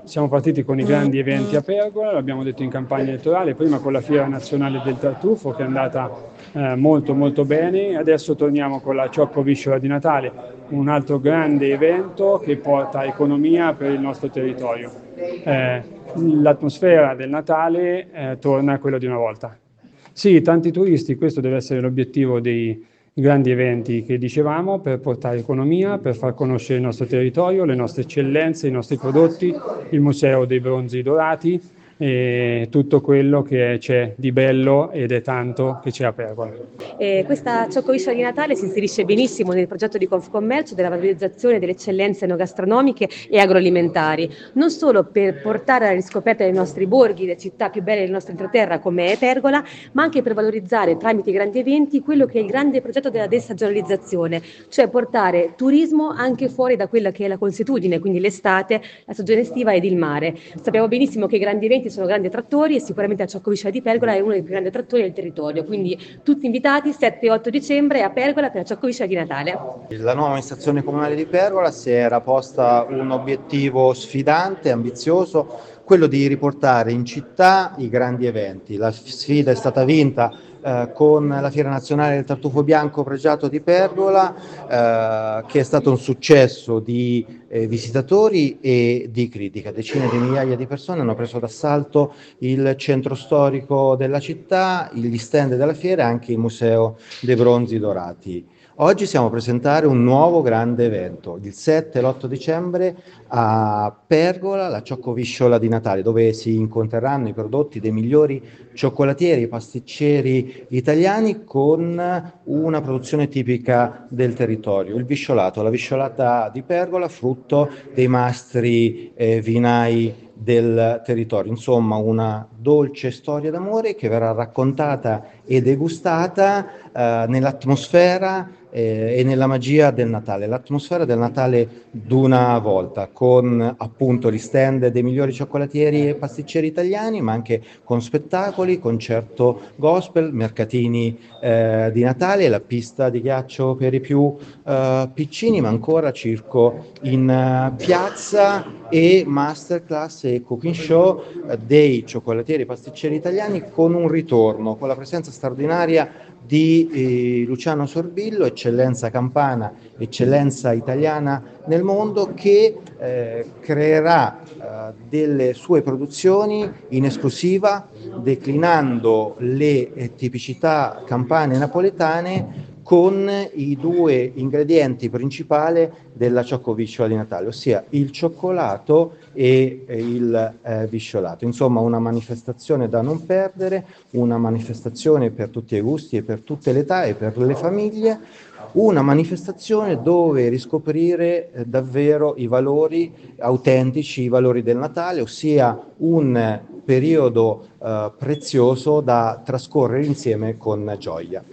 Siamo partiti con i grandi eventi a Pergola, l'abbiamo detto in campagna elettorale, prima con la Fiera Nazionale del Tartufo che è andata molto molto bene, adesso torniamo con la Cioccovisciola di Natale, un altro grande evento che porta economia per il nostro territorio. L'atmosfera del Natale torna a quella di una volta. Sì, tanti turisti, questo deve essere l'obiettivo dei grandi eventi che dicevamo, per portare economia, per far conoscere il nostro territorio, le nostre eccellenze, i nostri prodotti, il Museo dei Bronzi Dorati e tutto quello che c'è di bello ed è tanto che c'è a Pergola. Questa cioccovisciola di Natale si inserisce benissimo nel progetto di Confcommercio della valorizzazione delle eccellenze enogastronomiche e agroalimentari, non solo per portare alla riscoperta dei nostri borghi, le città più belle del nostro entroterra come è Pergola, ma anche per valorizzare tramite i grandi eventi quello che è il grande progetto della destagionalizzazione, cioè portare turismo anche fuori da quella che è la consuetudine, quindi l'estate, la stagione estiva ed il mare. Sappiamo benissimo che i grandi eventi sono grandi attrattori e sicuramente la cioccovisciola di Pergola è uno dei più grandi attrattori del territorio, quindi tutti invitati 7 e 8 dicembre a Pergola per la cioccovisciola di Natale. La nuova amministrazione comunale di Pergola si era posta un obiettivo sfidante, ambizioso, quello di riportare in città i grandi eventi. La sfida è stata vinta con la Fiera Nazionale del Tartufo Bianco Pregiato di Pergola, che è stato un successo di visitatori e di critica. Decine di migliaia di persone hanno preso d'assalto il centro storico della città, gli stand della fiera e anche il Museo dei Bronzi Dorati. Oggi siamo a presentare un nuovo grande evento, il 7 e l'8 dicembre a Pergola, la Cioccovisciola di Natale, dove si incontreranno i prodotti dei migliori cioccolatieri e pasticceri italiani con una produzione tipica del territorio, il visciolato, la visciolata di Pergola, frutto dei mastri vinai del territorio, insomma una dolce storia d'amore che verrà raccontata e degustata nell'atmosfera e nella magia del Natale, l'atmosfera del Natale d'una volta, con appunto gli stand dei migliori cioccolatieri e pasticceri italiani, ma anche con spettacoli, concerto gospel, mercatini di Natale, la pista di ghiaccio per i più piccini, ma ancora circo in piazza e masterclass e cooking show dei cioccolatieri e pasticceri italiani con un ritorno, con la presenza straordinaria di Luciano Sorbillo, eccellenza campana, eccellenza italiana nel mondo, che creerà delle sue produzioni in esclusiva, declinando le tipicità campane e napoletane con i due ingredienti principali della cioccovisciola di Natale, ossia il cioccolato e il visciolato. Insomma, una manifestazione da non perdere, una manifestazione per tutti i gusti e per tutte le età e per le famiglie, una manifestazione dove riscoprire davvero i valori autentici, i valori del Natale, ossia un periodo prezioso da trascorrere insieme con gioia.